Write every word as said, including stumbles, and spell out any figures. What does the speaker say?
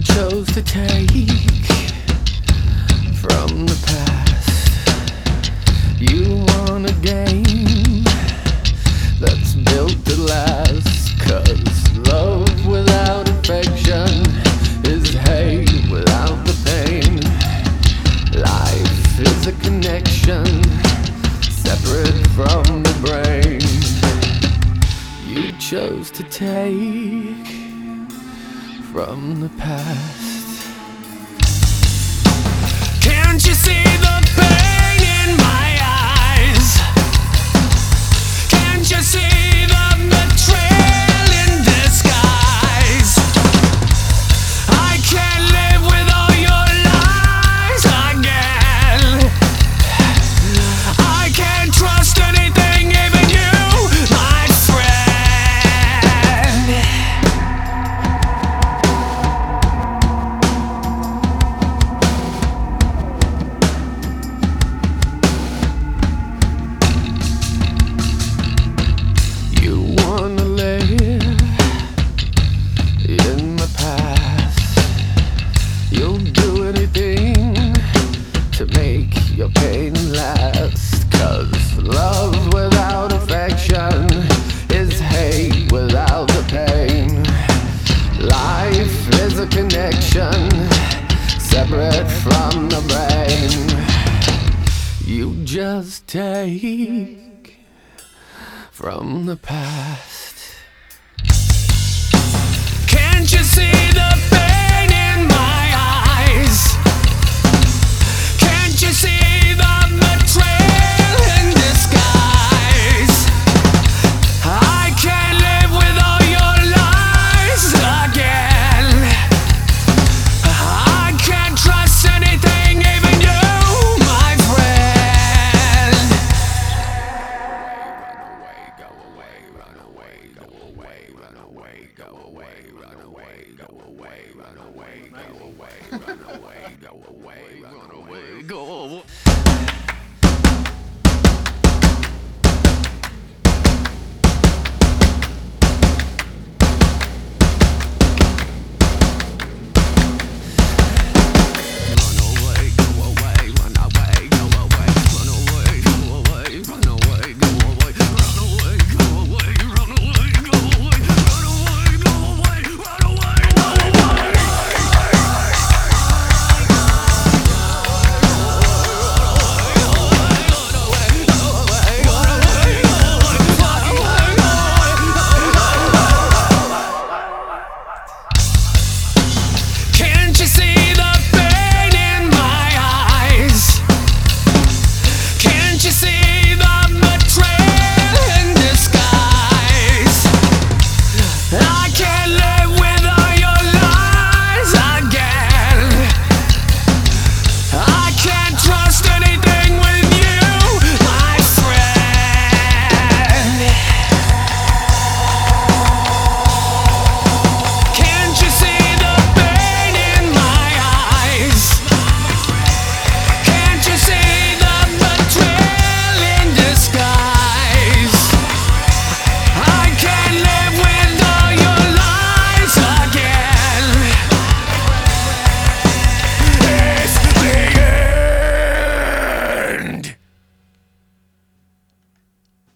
chose to take from the past. You want a game that's built to last, 'cause love without affection is hate without the pain. Life is a connection separate from the brain. You chose to take from the past. Can't you see the pain in my eyes? Can't you see the betrayal in disguise? I can't live with all your lies again. I can't trust anything, even you, my friend. You wanna live in my past. You'll do anything to make your pain last, 'cause love without affection is hate without the pain. Life is a connection separate from the brain. You just take from the past. Can't you see the pain in my eyes? Can't you see the betrayal in disguise? I can't live with all your lies again. I can't trust anything, even you, my friend. Go away, run away, go away, run away, go away, run away, go away, run away, go away, run away, go away, run away, go away, go away.